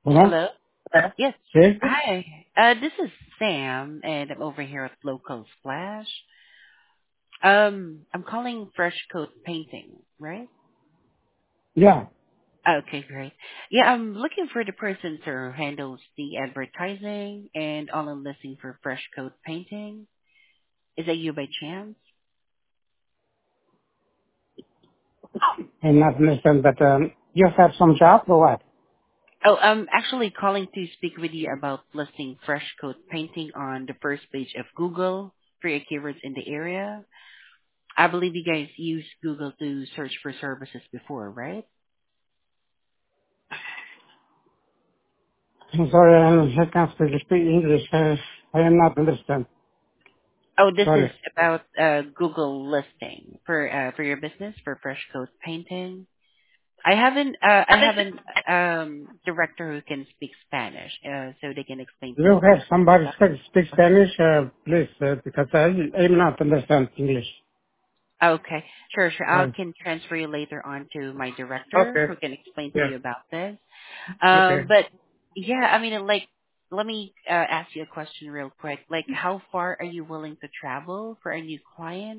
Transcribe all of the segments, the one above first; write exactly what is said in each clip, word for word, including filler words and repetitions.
Hello? Hello? Yes. Sí. Hi. Uh, this is Sam, and I'm over here at Local Splash. Um, I'm calling Fresh Coat Painting, right? Yeah. Okay, great. Yeah, I'm looking for the person who handles the advertising and online listing for Fresh Coat Painting. Is that you by chance? I'm not understand, but um, you have some job or what? Oh, I'm actually calling to speak with you about listing Fresh Coat Painting on the first page of Google for your keywords in the area. I believe you guys used Google to search for services before, right? I'm sorry, um, I can't speak speak English. Uh, I am not understand. Oh, this is Sorry. about uh, Google listing for uh, for your business for Fresh Coat Painting. I haven't uh, I have an um, director who can speak Spanish, uh, so they can explain to you You have further. somebody speak, speak Spanish, uh, please, uh, because I I am not understand English. Okay, sure, sure. I Sorry. can transfer you later on to my director Okay. who can explain to Yeah. you about this. Okay. Um, but yeah, I mean, like, let me uh, ask you a question real quick. Like, how far are you willing to travel for a new client?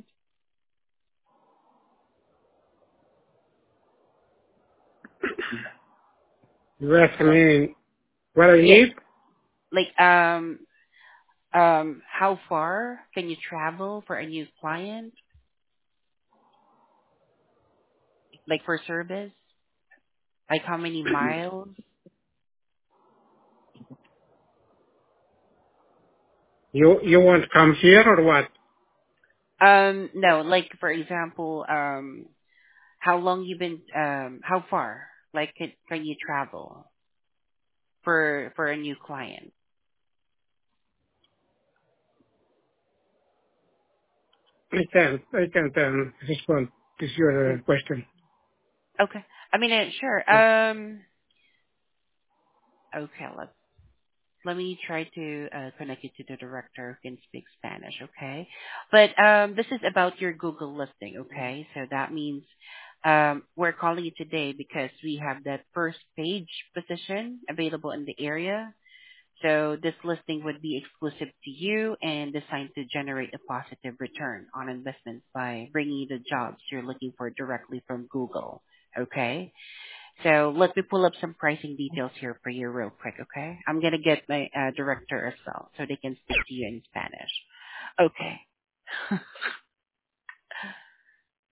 You ask Hello. me what I Yes. need? Like, um, um, how far can you travel for a new client? Like for service? Like how many miles? You you want to come here or what? Um, no, like for example, um, how long you been, um, how far? Like can, can you travel for for a new client? I can't I can't um, respond to your uh, Mm, question. okay. I mean, uh, sure. Um, okay. Let's let me try to uh, connect you to the director who can speak Spanish. Okay. But um, this is about your Google listing. Okay. So that means um, we're calling you today because we have that first page position available in the area. So this listing would be exclusive to you and designed to generate a positive return on investment by bringing you the jobs you're looking for directly from Google. Okay. So let me pull up some pricing details here for you real quick. Okay. I'm going to get my uh, director as well so they can speak to you in Spanish. Okay.